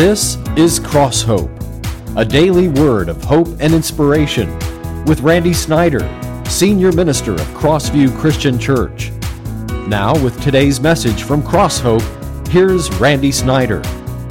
This is Cross Hope, a daily word of hope and inspiration with Randy Snyder, Senior Minister of Crossview Christian Church. Now with today's message from Cross Hope, here's Randy Snyder.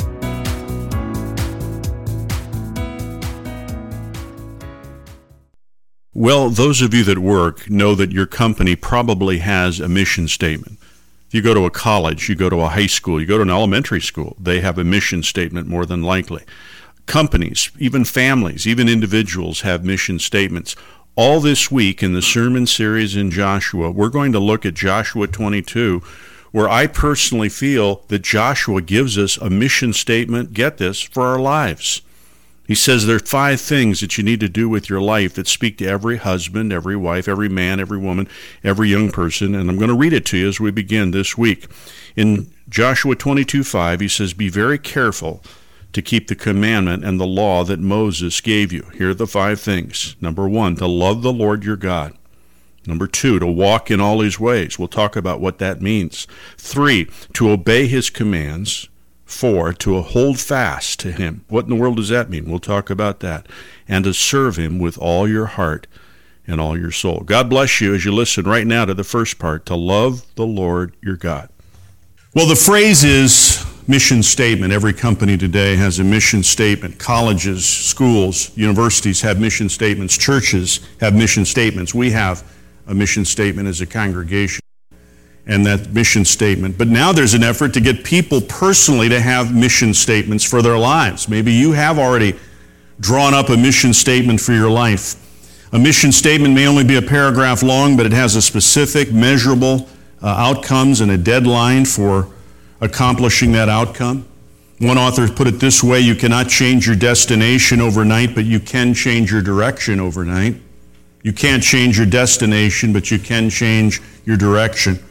Well, those of you that work know that your company probably has a mission statement. If you go to a college, you go to a high school, you go to an elementary school, they have a mission statement more than likely. Companies, even families, even individuals have mission statements. All this week in the sermon series in Joshua, we're going to look at Joshua 22, where I personally feel that Joshua gives us a mission statement, get this, for our lives. He says there are 5 things that you need to do with your life that speak to every husband, every wife, every man, every woman, every young person, and I'm going to read it to you as we begin this week. In Joshua 22:5, he says, "Be very careful to keep the commandment and the law that Moses gave you." Here are the 5 things. Number 1, to love the Lord your God. Number 2, to walk in all his ways. We'll talk about what that means. 3, to obey his commands. 4, to hold fast to him. What in the world does that mean? We'll talk about that. And to serve him with all your heart and all your soul. God bless you as you listen right now to the first part, to love the Lord your God. Well, the phrase is mission statement. Every company today has a mission statement. Colleges, schools, universities have mission statements. Churches have mission statements. We have a mission statement as a congregation. And that mission statement. But now there's an effort to get people personally to have mission statements for their lives. Maybe you have already drawn up a mission statement for your life. A mission statement may only be a paragraph long, but it has a specific, measurable outcomes and a deadline for accomplishing that outcome. One author put it this way: you cannot change your destination overnight, but you can change your direction overnight. You can't change your destination, but you can change your direction.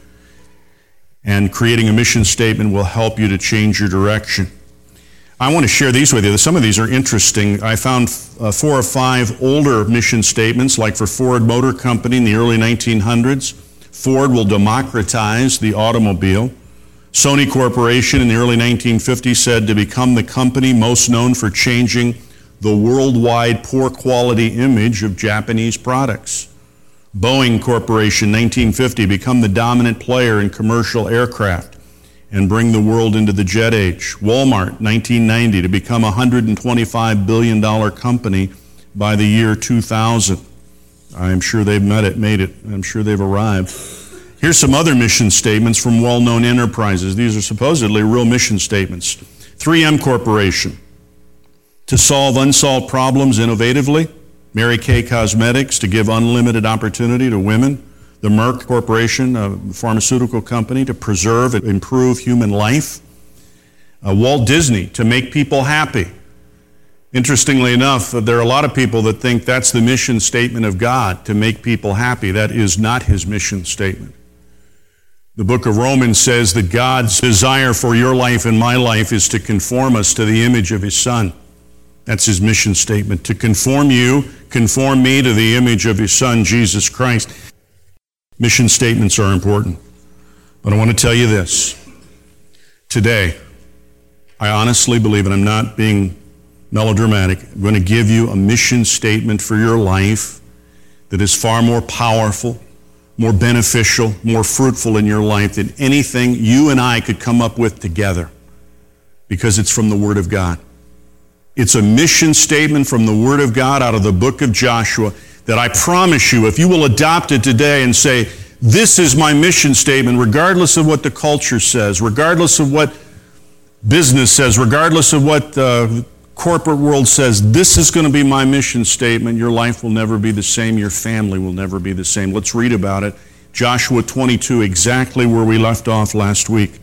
And creating a mission statement will help you to change your direction. I want to share these with you. Some of these are interesting. I found 4 or 5 older mission statements, like for Ford Motor Company in the early 1900s. Ford will democratize the automobile. Sony Corporation in the early 1950s said to become the company most known for changing the worldwide poor quality image of Japanese products. Boeing Corporation, 1950, become the dominant player in commercial aircraft and bring the world into the jet age. Walmart, 1990, to become a $125 billion company by the year 2000. I'm sure they've made it. I'm sure they've arrived. Here's some other mission statements from well-known enterprises. These are supposedly real mission statements. 3M Corporation, to solve unsolved problems innovatively. Mary Kay Cosmetics, to give unlimited opportunity to women. The Merck Corporation, a pharmaceutical company, to preserve and improve human life. Walt Disney, to make people happy. Interestingly enough, there are a lot of people that think that's the mission statement of God, to make people happy. That is not his mission statement. The book of Romans says that God's desire for your life and my life is to conform us to the image of his Son. That's his mission statement, to conform you, conform me to the image of his Son, Jesus Christ. Mission statements are important. But I want to tell you this. Today, I honestly believe, and I'm not being melodramatic, I'm going to give you a mission statement for your life that is far more powerful, more beneficial, more fruitful in your life than anything you and I could come up with together, because it's from the Word of God. It's a mission statement from the Word of God out of the book of Joshua that I promise you, if you will adopt it today and say, this is my mission statement, regardless of what the culture says, regardless of what business says, regardless of what the corporate world says, this is going to be my mission statement, your life will never be the same, your family will never be the same. Let's read about it. Joshua 22, exactly where we left off last week.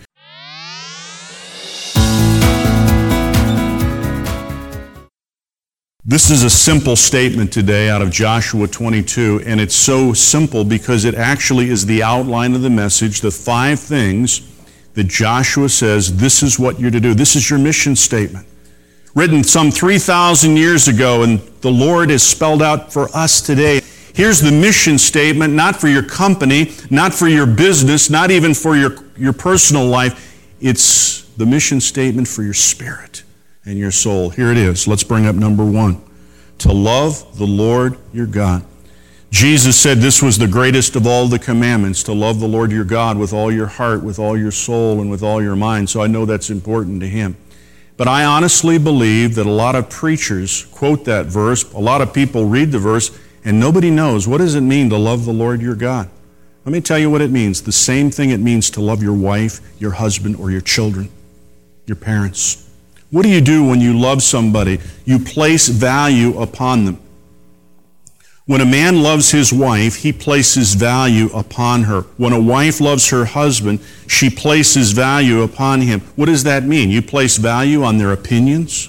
This is a simple statement today out of Joshua 22, and it's so simple because it actually is the outline of the message, the 5 things that Joshua says, this is what you're to do. This is your mission statement. Written some 3,000 years ago, and the Lord has spelled out for us today. Here's the mission statement, not for your company, not for your business, not even for your personal life. It's the mission statement for your spirit and your soul. Here it is. Let's bring up number 1. To love the Lord your God. Jesus said this was the greatest of all the commandments, to love the Lord your God with all your heart, with all your soul, and with all your mind. So I know that's important to him. But I honestly believe that a lot of preachers quote that verse, a lot of people read the verse, and nobody knows, what does it mean to love the Lord your God? Let me tell you what it means. The same thing it means to love your wife, your husband, or your children, your parents. What do you do when you love somebody? You place value upon them. When a man loves his wife, he places value upon her. When a wife loves her husband, she places value upon him. What does that mean? You place value on their opinions.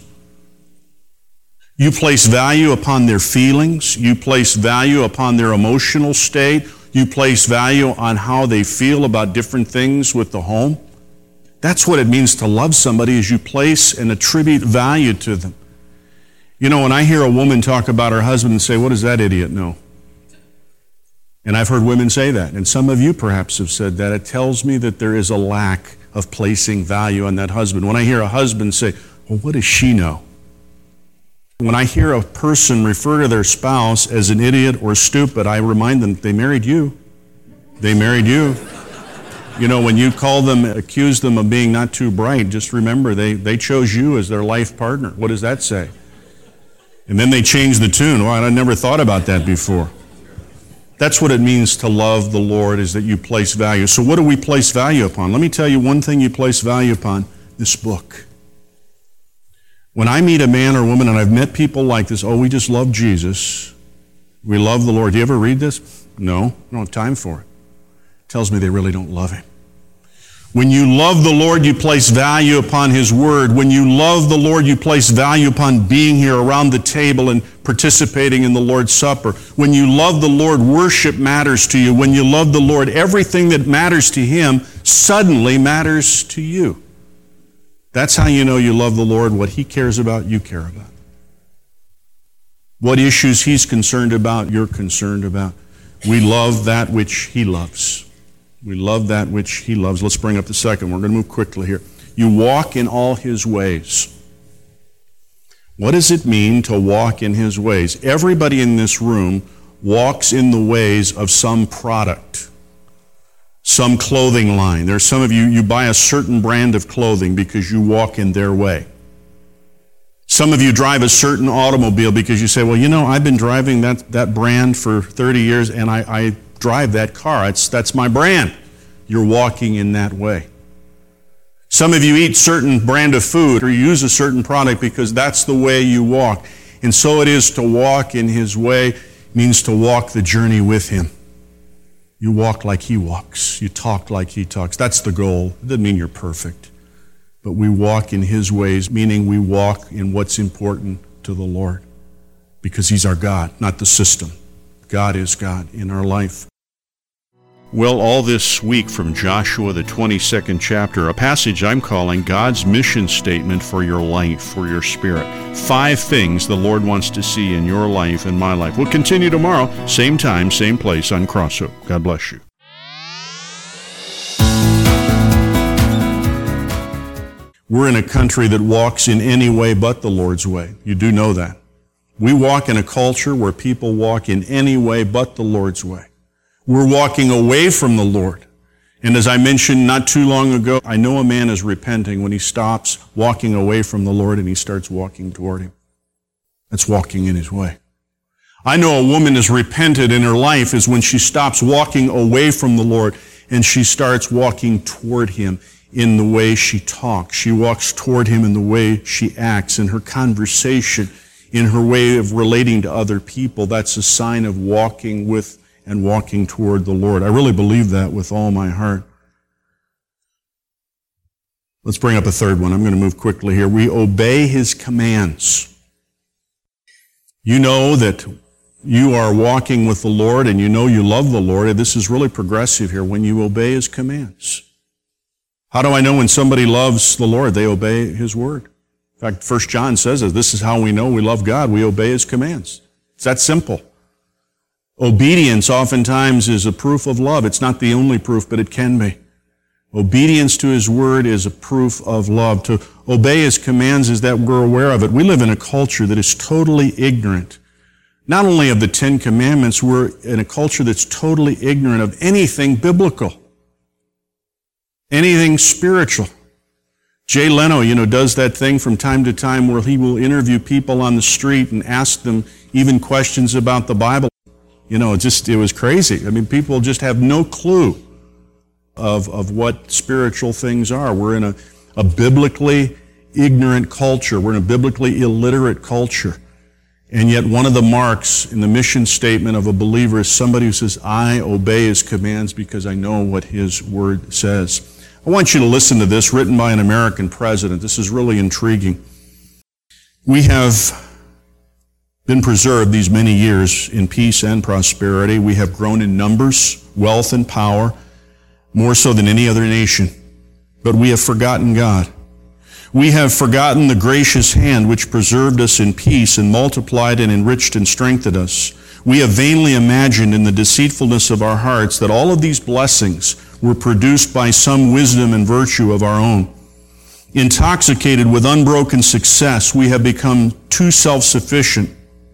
You place value upon their feelings. You place value upon their emotional state. You place value on how they feel about different things with the home. That's what it means to love somebody, is you place and attribute value to them. You know, when I hear a woman talk about her husband and say, what does that idiot know? And I've heard women say that, and some of you perhaps have said that. It tells me that there is a lack of placing value on that husband. When I hear a husband say, well, what does she know? When I hear a person refer to their spouse as an idiot or stupid, I remind them, they married you. They married you. You know, when you call them, accuse them of being not too bright, just remember they chose you as their life partner. What does that say? And then they change the tune. Well, I never thought about that before. That's what it means to love the Lord, is that you place value. So what do we place value upon? Let me tell you one thing you place value upon, this book. When I meet a man or woman, and I've met people like this, we just love Jesus. We love the Lord. Do you ever read this? No, I don't have time for it. It tells me they really don't love him. When you love the Lord, you place value upon his word. When you love the Lord, you place value upon being here around the table and participating in the Lord's Supper. When you love the Lord, worship matters to you. When you love the Lord, everything that matters to him suddenly matters to you. That's how you know you love the Lord. What he cares about, you care about. What issues he's concerned about, you're concerned about. We love that which he loves. We love that which he loves. Let's bring up the second. We're going to move quickly here. You walk in all his ways. What does it mean to walk in his ways? Everybody in this room walks in the ways of some product, some clothing line. There's some of you, you buy a certain brand of clothing because you walk in their way. Some of you drive a certain automobile because you say, well, you know, I've been driving that brand for 30 years and I drive that car. That's my brand. You're walking in that way. Some of you eat certain brand of food or use a certain product because that's the way you walk. And so it is to walk in his way means to walk the journey with him. You walk like he walks. You talk like he talks. That's the goal. It doesn't mean you're perfect. But we walk in his ways, meaning we walk in what's important to the Lord. Because he's our God, not the system. God is God in our life. Well, all this week from Joshua, the 22nd chapter, a passage I'm calling God's mission statement for your life, for your spirit. 5 things the Lord wants to see in your life and my life. We'll continue tomorrow, same time, same place on Crosshope. God bless you. We're in a country that walks in any way but the Lord's way. You do know that. We walk in a culture where people walk in any way but the Lord's way. We're walking away from the Lord. And as I mentioned not too long ago, I know a man is repenting when he stops walking away from the Lord and he starts walking toward him. That's walking in his way. I know a woman is repented in her life is when she stops walking away from the Lord and she starts walking toward him in the way she talks. She walks toward him in the way she acts, in her conversation, in her way of relating to other people. That's a sign of walking with and walking toward the Lord. I really believe that with all my heart. Let's bring up a third one. I'm going to move quickly here. We obey his commands. You know that you are walking with the Lord and you know you love the Lord. This is really progressive here when you obey his commands. How do I know when somebody loves the Lord? They obey his word. In fact, 1 John says this is how we know we love God. We obey his commands. It's that simple. Obedience oftentimes is a proof of love. It's not the only proof, but it can be. Obedience to His Word is a proof of love. To obey His commands is that we're aware of it. We live in a culture that is totally ignorant, not only of the Ten Commandments, we're in a culture that's totally ignorant of anything biblical, anything spiritual. Jay Leno, does that thing from time to time where he will interview people on the street and ask them even questions about the Bible. It was crazy. I mean, people just have no clue of what spiritual things are. We're in a biblically ignorant culture. We're in a biblically illiterate culture. And yet one of the marks in the mission statement of a believer is somebody who says, I obey His commands because I know what His Word says. I want you to listen to this, written by an American president. This is really intriguing. We have been preserved these many years in peace and prosperity. We have grown in numbers, wealth, and power, more so than any other nation. But we have forgotten God. We have forgotten the gracious hand which preserved us in peace and multiplied and enriched and strengthened us. We have vainly imagined in the deceitfulness of our hearts that all of these blessings were produced by some wisdom and virtue of our own. Intoxicated with unbroken success, we have become too self-sufficient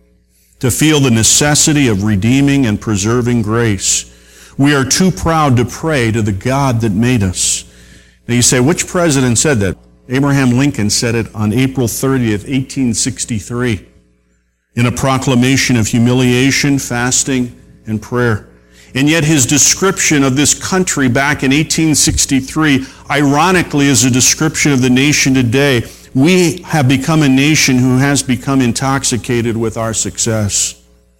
to feel the necessity of redeeming and preserving grace. We are too proud to pray to the God that made us. Now you say, which president said that? Abraham Lincoln said it on April 30th, 1863, in a proclamation of humiliation, fasting, and prayer. And yet his description of this country back in 1863, ironically, is a description of the nation today. We have become a nation who has become intoxicated with our success.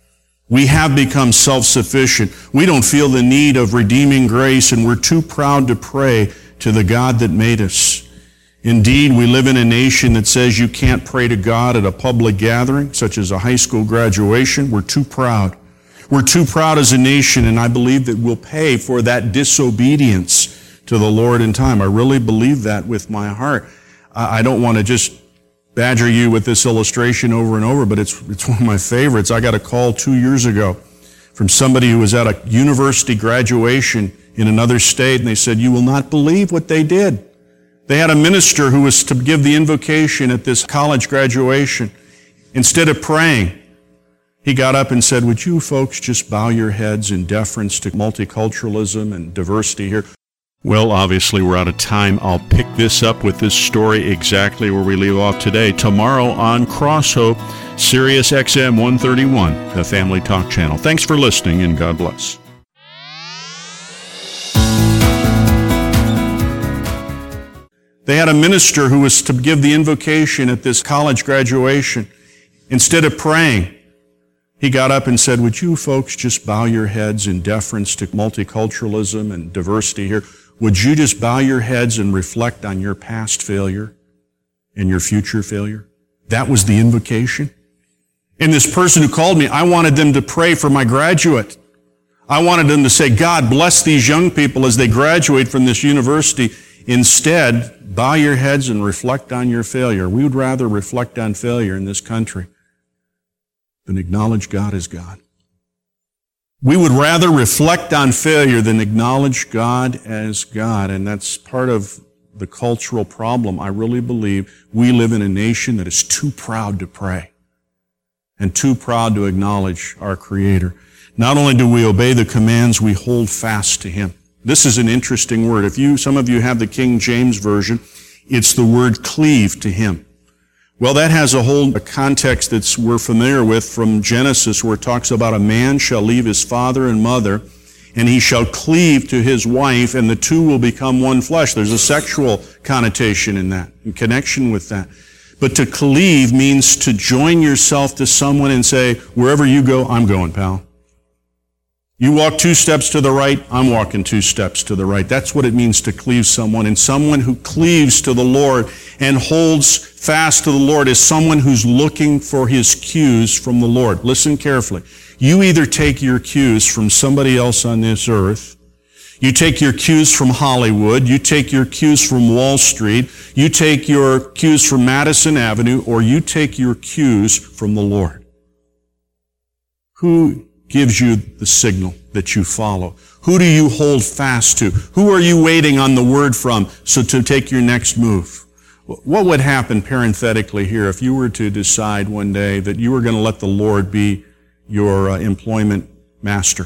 We have become self-sufficient. We don't feel the need of redeeming grace, and we're too proud to pray to the God that made us. Indeed, we live in a nation that says you can't pray to God at a public gathering, such as a high school graduation. We're too proud. We're too proud as a nation, and I believe that we'll pay for that disobedience to the Lord in time. I really believe that with my heart. I don't want to just badger you with this illustration over and over, but it's one of my favorites. I got a call 2 years ago from somebody who was at a university graduation in another state, and they said, you will not believe what they did. They had a minister who was to give the invocation at this college graduation. Instead of praying, he got up and said, would you folks just bow your heads in deference to multiculturalism and diversity here? Well, obviously we're out of time. I'll pick this up with this story exactly where we leave off today. Tomorrow on Cross Hope, Sirius XM 131, the Family Talk Channel. Thanks for listening, and God bless. They had a minister who was to give the invocation at this college graduation. Instead of praying, he got up and said, would you folks just bow your heads in deference to multiculturalism and diversity here? Would you just bow your heads and reflect on your past failure and your future failure? That was the invocation. And this person who called me, I wanted them to pray for my graduate. I wanted them to say, God, bless these young people as they graduate from this university. Instead, bow your heads and reflect on your failure. We would rather reflect on failure in this country than acknowledge God as God. We would rather reflect on failure than acknowledge God as God, and that's part of the cultural problem. I really believe we live in a nation that is too proud to pray and too proud to acknowledge our Creator. Not only do we obey the commands, we hold fast to Him. This is an interesting word. Some of you have the King James Version, it's the word cleave to Him. Well, that has a whole context that we're familiar with from Genesis, where it talks about a man shall leave his father and mother, and he shall cleave to his wife, and the two will become one flesh. There's a sexual connotation in that, in connection with that. But to cleave means to join yourself to someone and say, wherever you go, I'm going, pal. You walk 2 steps to the right, I'm walking 2 steps to the right. That's what it means to cleave someone. And someone who cleaves to the Lord and holds fast to the Lord is someone who's looking for his cues from the Lord. Listen carefully. You either take your cues from somebody else on this earth, you take your cues from Hollywood, you take your cues from Wall Street, you take your cues from Madison Avenue, or you take your cues from the Lord. Who gives you the signal that you follow? Who do you hold fast to? Who are you waiting on the word from so to take your next move? What would happen parenthetically here if you were to decide one day that you were going to let the Lord be your employment master?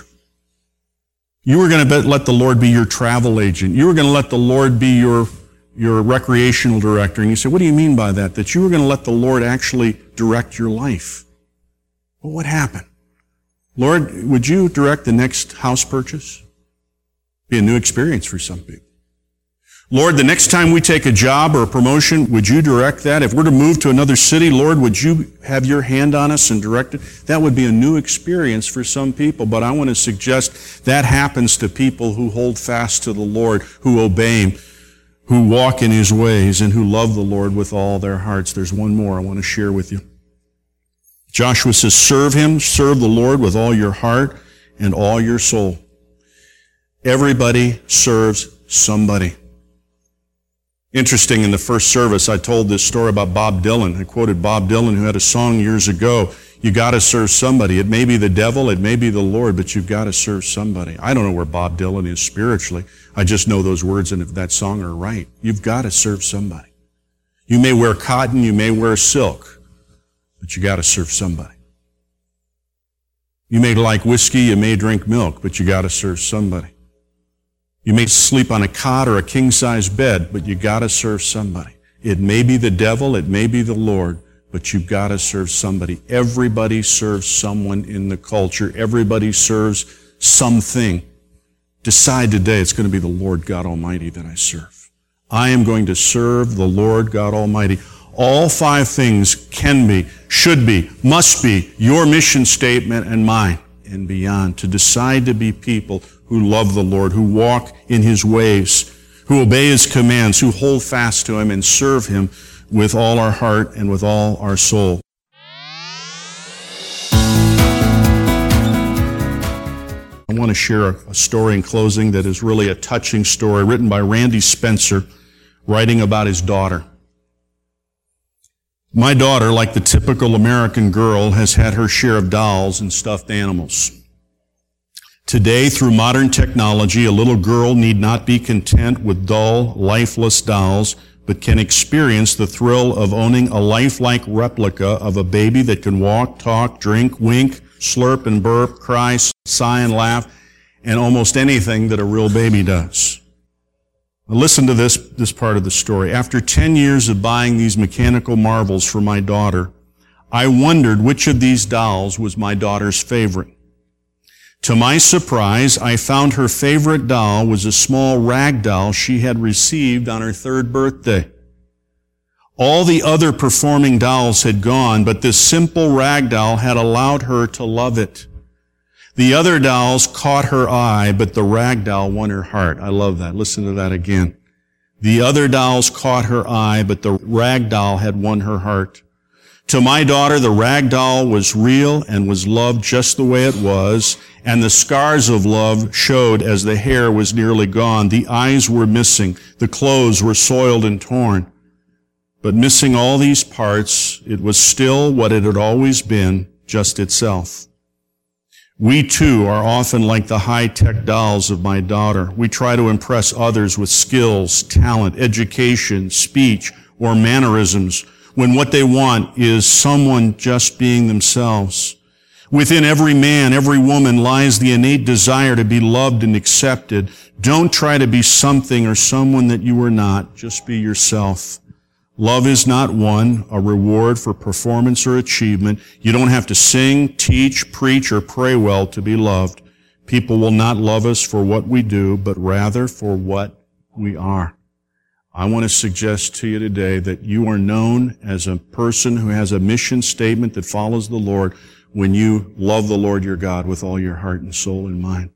You were going to let the Lord be your travel agent. You were going to let the Lord be your recreational director. And you say, what do you mean by that? That you were going to let the Lord actually direct your life. Well, what happened? Lord, would you direct the next house purchase? Be a new experience for some people. Lord, the next time we take a job or a promotion, would you direct that? If we're to move to another city, Lord, would you have your hand on us and direct it? That would be a new experience for some people, but I want to suggest that happens to people who hold fast to the Lord, who obey Him, who walk in His ways, and who love the Lord with all their hearts. There's one more I want to share with you. Joshua says, serve Him, serve the Lord with all your heart and all your soul. Everybody serves somebody. Interesting, in the first service, I told this story about Bob Dylan. I quoted Bob Dylan, who had a song years ago, you got to serve somebody. It may be the devil, it may be the Lord, but you've got to serve somebody. I don't know where Bob Dylan is spiritually. I just know those words and if that song are right. You've got to serve somebody. You may wear cotton, you may wear silk, but you got to serve somebody. You may like whiskey, you may drink milk, but you got to serve somebody. You may sleep on a cot or a king-size bed, but you got to serve somebody. It may be the devil, it may be the Lord, but you've got to serve somebody. Everybody serves someone in the culture. Everybody serves something. Decide today it's going to be the Lord God Almighty that I serve. I am going to serve the Lord God Almighty. All 5 things can be, should be, must be your mission statement and mine and beyond. To decide to be people who love the Lord, who walk in His ways, who obey His commands, who hold fast to Him and serve Him with all our heart and with all our soul. I want to share a story in closing that is really a touching story written by Randy Spencer, writing about his daughter. My daughter, like the typical American girl, has had her share of dolls and stuffed animals. Today, through modern technology, a little girl need not be content with dull, lifeless dolls, but can experience the thrill of owning a lifelike replica of a baby that can walk, talk, drink, wink, slurp and burp, cry, sigh and laugh, and almost anything that a real baby does. Now listen to this part of the story. After 10 years of buying these mechanical marvels for my daughter, I wondered which of these dolls was my daughter's favorite. To my surprise, I found her favorite doll was a small rag doll she had received on her 3rd birthday. All the other performing dolls had gone, but this simple rag doll had allowed her to love it. The other dolls caught her eye, but the rag doll won her heart. I love that. Listen to that again. The other dolls caught her eye, but the rag doll had won her heart. To my daughter, the rag doll was real and was loved just the way it was, and the scars of love showed as the hair was nearly gone. The eyes were missing. The clothes were soiled and torn. But missing all these parts, it was still what it had always been, just itself. We too are often like the high-tech dolls of my daughter. We try to impress others with skills, talent, education, speech, or mannerisms, when what they want is someone just being themselves. Within every man, every woman lies the innate desire to be loved and accepted. Don't try to be something or someone that you are not. Just be yourself. Love is not won, a reward for performance or achievement. You don't have to sing, teach, preach, or pray well to be loved. People will not love us for what we do, but rather for what we are. I want to suggest to you today that you are known as a person who has a mission statement that follows the Lord when you love the Lord your God with all your heart and soul and mind.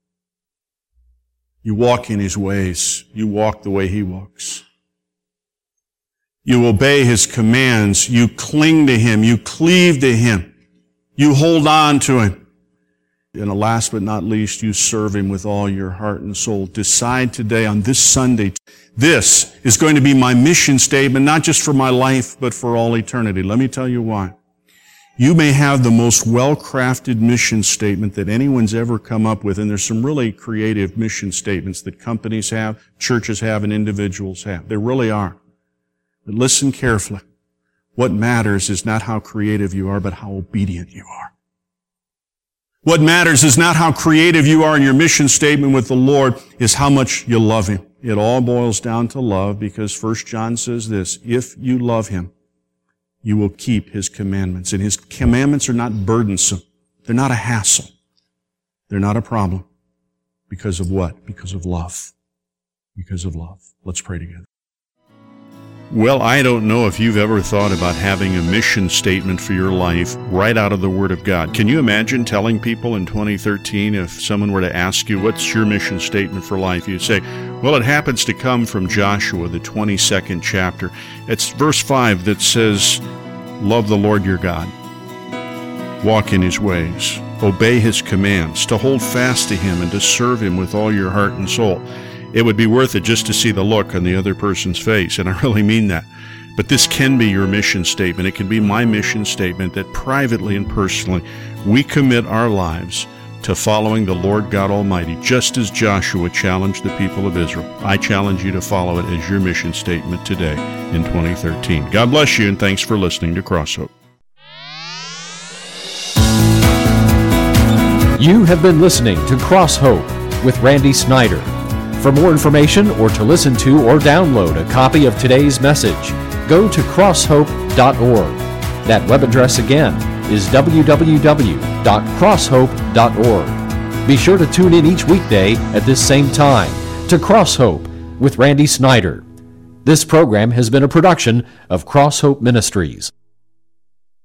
You walk in His ways. You walk the way He walks. You obey His commands. You cling to Him. You cleave to Him. You hold on to Him. And last but not least, you serve Him with all your heart and soul. Decide today on this Sunday, this is going to be my mission statement, not just for my life, but for all eternity. Let me tell you why. You may have the most well-crafted mission statement that anyone's ever come up with, and there's some really creative mission statements that companies have, churches have, and individuals have. There really are. But listen carefully. What matters is not how creative you are, but how obedient you are. What matters is not how creative you are in your mission statement with the Lord, is how much you love Him. It all boils down to love, because 1 John says this, if you love Him, you will keep His commandments. And His commandments are not burdensome. They're not a hassle. They're not a problem. Because of what? Because of love. Because of love. Let's pray together. Well, I don't know if you've ever thought about having a mission statement for your life right out of the Word of God. Can you imagine telling people in 2013, if someone were to ask you, what's your mission statement for life? You'd say, well, it happens to come from Joshua, the 22nd chapter. It's verse 5 that says, love the Lord your God, walk in His ways, obey His commands, to hold fast to Him and to serve Him with all your heart and soul. It would be worth it just to see the look on the other person's face, and I really mean that. But this can be your mission statement. It can be my mission statement that privately and personally we commit our lives to following the Lord God Almighty, just as Joshua challenged the people of Israel. I challenge you to follow it as your mission statement today in 2013. God bless you, and thanks for listening to CrossHope. You have been listening to CrossHope with Randy Snyder. For more information or to listen to or download a copy of today's message, go to crosshope.org. That web address again is www.crosshope.org. Be sure to tune in each weekday at this same time to CrossHope with Randy Snyder. This program has been a production of CrossHope Ministries.